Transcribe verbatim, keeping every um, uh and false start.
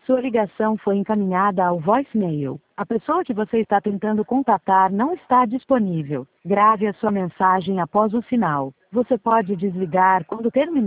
Sua ligação foi encaminhada ao voicemail. A pessoa que você está tentando contatar não está disponível. Grave a sua mensagem após o sinal. Você pode desligar quando terminar.